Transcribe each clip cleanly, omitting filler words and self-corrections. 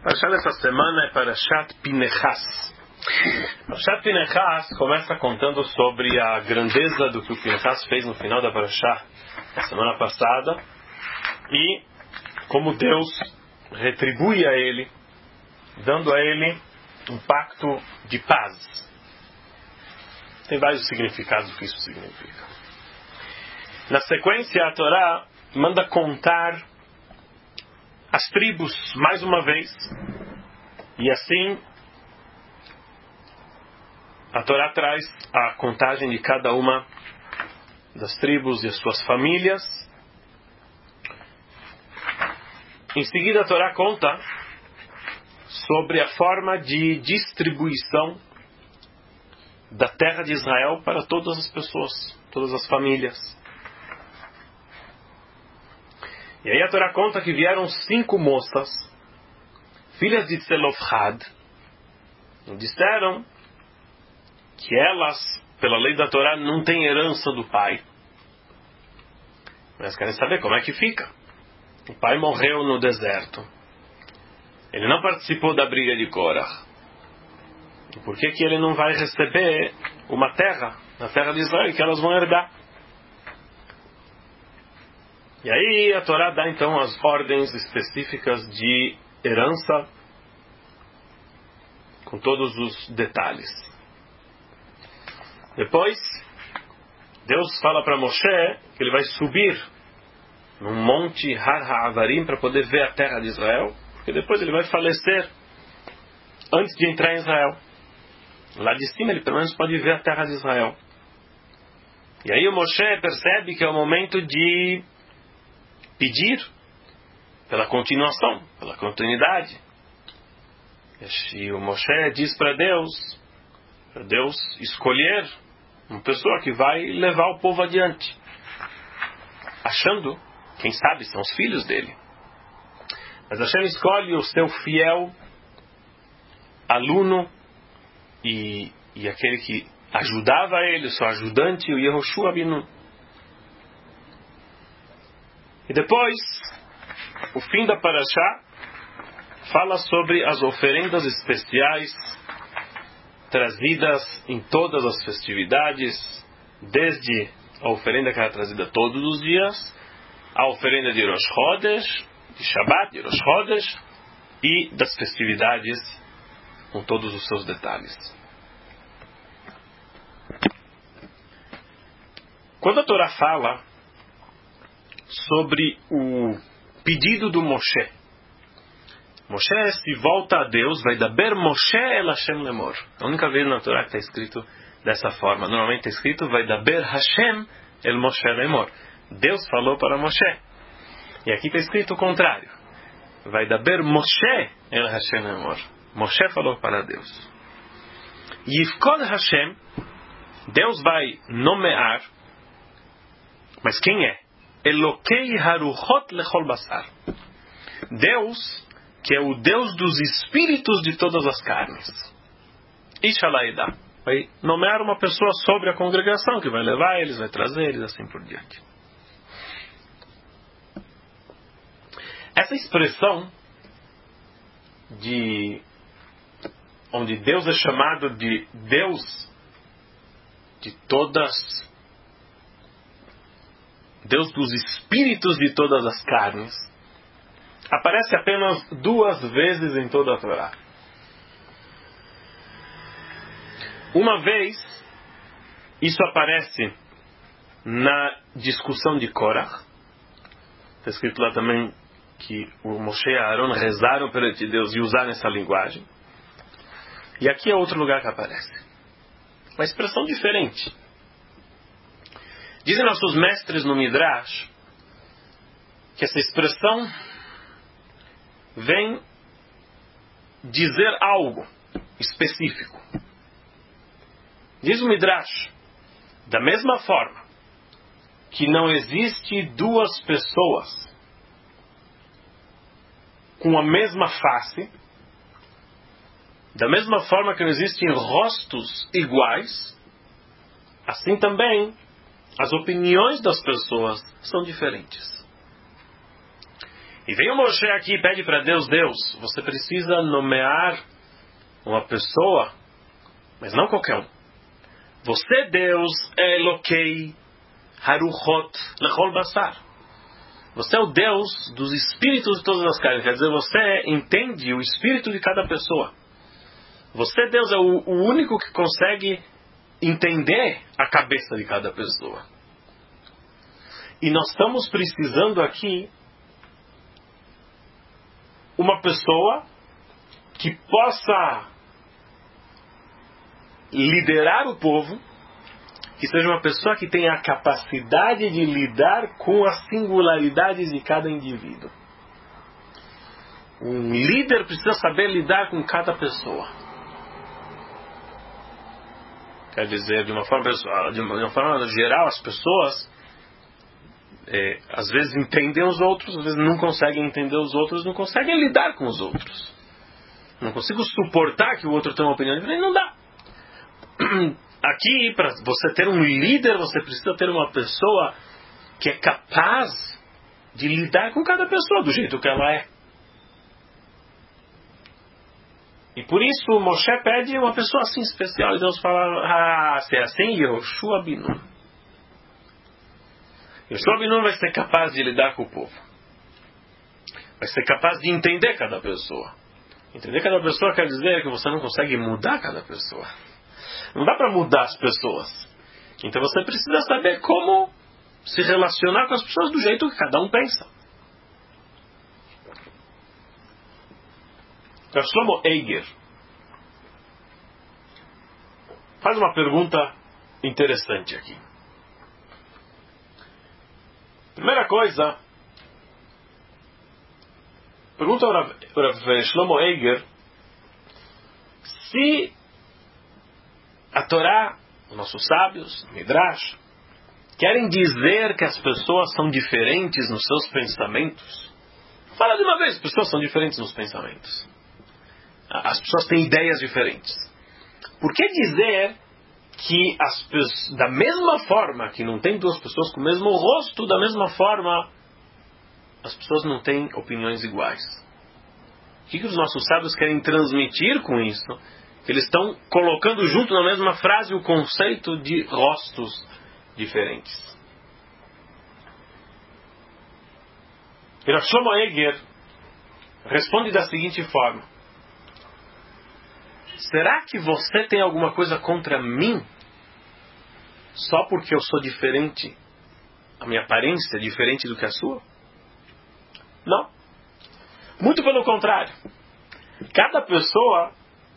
Parashat dessa semana é Parashat Pinechas. Parashat Pinechas começa contando sobre a grandeza do que o Pinechas fez no final da Parashat na semana passada e como Deus retribui a ele, dando a ele um pacto de paz. Tem vários significados do que isso significa. Na sequência, a Torá manda contar as tribos mais uma vez, e assim a Torá traz a contagem de cada uma das tribos e as suas famílias. Em seguida a Torá conta sobre a forma de distribuição da terra de Israel para todas as pessoas, todas as famílias. E aí a Torá conta que vieram 5 moças, filhas de Tzelofhad, e disseram que elas, pela lei da Torá, não têm herança do pai. Mas querem saber como é que fica. O pai morreu no deserto. Ele não participou da briga de Korah. E por que ele não vai receber uma terra, na terra de Israel, que elas vão herdar? E aí a Torá dá então as ordens específicas de herança, com todos os detalhes. Depois, Deus fala para Moshe que ele vai subir num monte Har HaAvarim para poder ver a terra de Israel, porque depois ele vai falecer antes de entrar em Israel. Lá de cima ele pelo menos pode ver a terra de Israel. E aí o Moshe percebe que é o momento de pedir pela continuação, pela continuidade. E o Moshe diz para Deus escolher uma pessoa que vai levar o povo adiante, achando, quem sabe, são os filhos dele. Mas Hashem escolhe o seu fiel aluno e aquele que ajudava ele, o seu ajudante, o Yehoshua Binu. E depois, o fim da Parashá fala sobre as oferendas especiais trazidas em todas as festividades, desde a oferenda que era trazida todos os dias, a oferenda de Rosh Chodesh, de Shabbat, de Rosh Chodesh, e das festividades com todos os seus detalhes. Quando a Torá fala sobre o pedido do Moshe, Moshe se volta a Deus, vai daber Moshe el Hashem lemor. A única vez na Torá que está escrito dessa forma. Normalmente está escrito vai daber Hashem el Moshe lemor. Deus falou para Moshe. E aqui está escrito o contrário. Vai daber Moshe el Hashem lemor. Moshe falou para Deus. Yifkod Hashem, Deus vai nomear, mas quem é? Elokei haruchot lechol basar. Deus, que é o Deus dos espíritos de todas as carnes. Ishalaida. Vai nomear uma pessoa sobre a congregação, que vai levar eles, vai trazer eles, assim por diante. Essa expressão onde Deus é chamado de Deus de todas, Deus dos espíritos de todas as carnes, aparece apenas 2 vezes em toda a Torá. Uma vez, isso aparece na discussão de Korah. Está escrito lá também que o Moshe e Aaron rezaram perante Deus e usaram essa linguagem. E aqui é outro lugar que aparece. Uma expressão diferente. Dizem nossos mestres no Midrash que essa expressão vem dizer algo específico. Diz o Midrash, da mesma forma que não existe 2 pessoas com a mesma face, da mesma forma que não existem rostos iguais, assim também as opiniões das pessoas são diferentes. E vem o Moshe aqui e pede para Deus, você precisa nomear uma pessoa, mas não qualquer um. Você, Deus, é Elokei Haruchot Lechol Basar. Você é o Deus dos espíritos de todas as carnes. Quer dizer, você entende o espírito de cada pessoa. Você, Deus, é o único que consegue entender a cabeça de cada pessoa. E nós estamos precisando aqui uma pessoa que possa liderar o povo, que seja uma pessoa que tenha a capacidade de lidar com as singularidades de cada indivíduo. Um líder precisa saber lidar com cada pessoa. Quer dizer, de uma forma geral, as pessoas às vezes entendem os outros, às vezes não conseguem entender os outros, não conseguem lidar com os outros. Não consigo suportar que o outro tenha uma opinião diferente, não dá. Aqui, para você ter um líder, você precisa ter uma pessoa que é capaz de lidar com cada pessoa do jeito que ela é. E por isso Moshe pede uma pessoa assim especial. E Deus fala, se é assim, Yehoshua bin Nun. Yehoshua bin Nun vai ser capaz de lidar com o povo. Vai ser capaz de entender cada pessoa. Entender cada pessoa quer dizer que você não consegue mudar cada pessoa. Não dá para mudar as pessoas. Então você precisa saber como se relacionar com as pessoas do jeito que cada um pensa. Rav Shlomo Eiger faz uma pergunta interessante aqui. Primeira coisa, pergunta ao Rav Shlomo Eiger se a Torá, os nossos sábios, o Midrash, querem dizer que as pessoas são diferentes nos seus pensamentos. Fala de uma vez, as pessoas são diferentes nos pensamentos. As pessoas têm ideias diferentes. Por que dizer que da mesma forma que não tem duas pessoas com o mesmo rosto, da mesma forma as pessoas não têm opiniões iguais? O que os nossos sábios querem transmitir com isso? Que eles estão colocando junto na mesma frase o conceito de rostos diferentes. E Rav Shlomo Eiger responde da seguinte forma: será que você tem alguma coisa contra mim só porque eu sou diferente? A minha aparência é diferente do que a sua? Não. Muito pelo contrário. Cada pessoa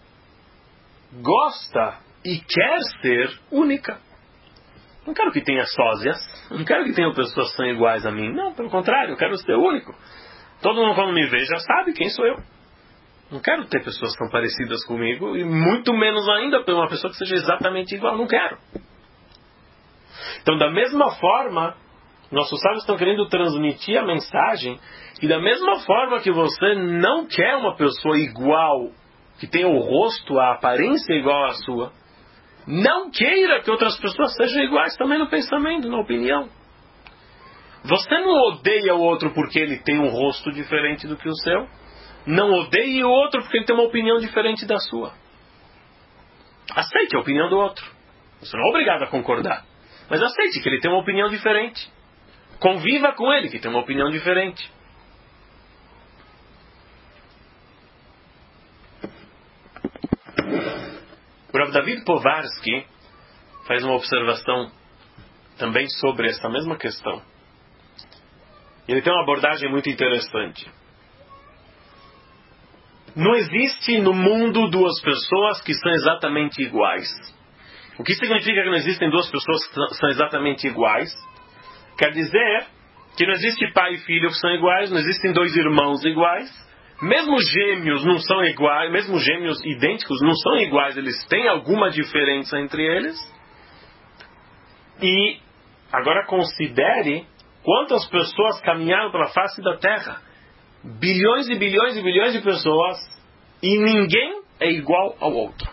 gosta e quer ser única. Não quero que tenha sósias. Não quero que tenha pessoas que são iguais a mim. Não, pelo contrário, eu quero ser único. Todo mundo quando me vê já sabe quem sou eu. Não quero ter pessoas que são parecidas comigo, e muito menos ainda por uma pessoa que seja exatamente igual. Não quero. Então, da mesma forma, nossos sábios estão querendo transmitir a mensagem, e da mesma forma que você não quer uma pessoa igual, que tenha o rosto, a aparência igual à sua, não queira que outras pessoas sejam iguais também no pensamento, na opinião. Você não odeia o outro porque ele tem um rosto diferente do que o seu. Não odeie o outro porque ele tem uma opinião diferente da sua. Aceite a opinião do outro. Você não é obrigado a concordar. Mas aceite que ele tem uma opinião diferente. Conviva com ele que tem uma opinião diferente. O Rav David Povarsky faz uma observação também sobre essa mesma questão. Ele tem uma abordagem muito interessante. Não existe no mundo duas pessoas que são exatamente iguais. O que significa que não existem duas pessoas que são exatamente iguais? Quer dizer que não existe pai e filho que são iguais, não existem dois irmãos iguais. Mesmo gêmeos não são iguais, mesmo gêmeos idênticos não são iguais, eles têm alguma diferença entre eles. E agora considere quantas pessoas caminharam pela face da Terra. Bilhões e bilhões e bilhões de pessoas, e ninguém é igual ao outro.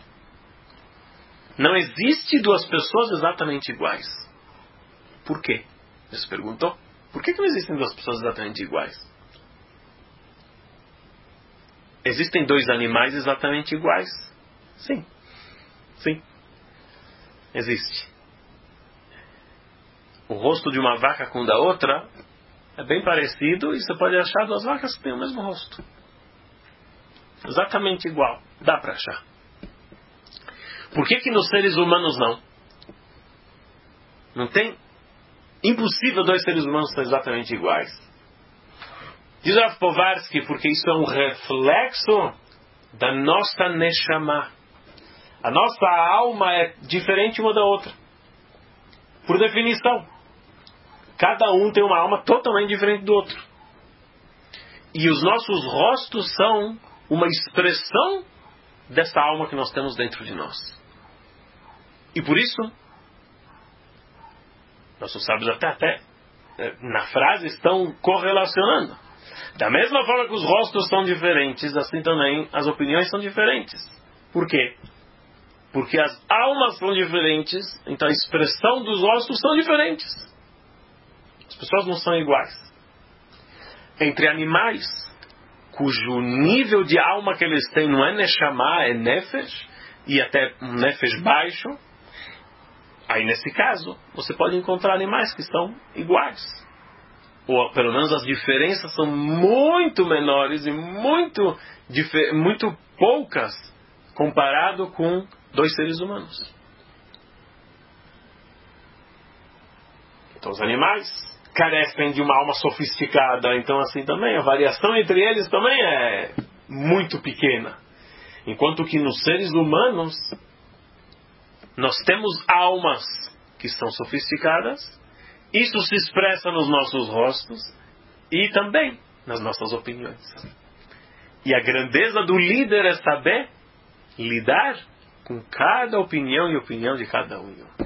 Não existe duas pessoas exatamente iguais. Por quê? Você perguntou? Por que não existem duas pessoas exatamente iguais? existem dois animais exatamente iguais? Sim. Sim. Existe. O rosto de uma vaca com o da outra é bem parecido e você pode achar duas vacas que têm o mesmo rosto. Exatamente igual. Dá para achar. Por que nos seres humanos não? Não tem... Impossível dois seres humanos serem exatamente iguais. Diz Rav Povarsky, porque isso é um reflexo da nossa Neshama. A nossa alma é diferente uma da outra. Por definição. Cada um tem uma alma totalmente diferente do outro. E os nossos rostos são uma expressão dessa alma que nós temos dentro de nós. E por isso, nossos sábios até na frase estão correlacionando. Da mesma forma que os rostos são diferentes, assim também as opiniões são diferentes. Por quê? Porque as almas são diferentes, então a expressão dos rostos são diferentes. As pessoas não são iguais. Entre animais, cujo nível de alma que eles têm não é Neshama, é Nefesh, e até um Nefesh baixo, aí nesse caso, você pode encontrar animais que são iguais. Ou pelo menos as diferenças são muito menores e muito poucas comparado com dois seres humanos. Então os animais carecem de uma alma sofisticada, então assim também a variação entre eles também é muito pequena. Enquanto que nos seres humanos nós temos almas que são sofisticadas, isso se expressa nos nossos rostos e também nas nossas opiniões. E a grandeza do líder é saber lidar com cada opinião e opinião de cada um.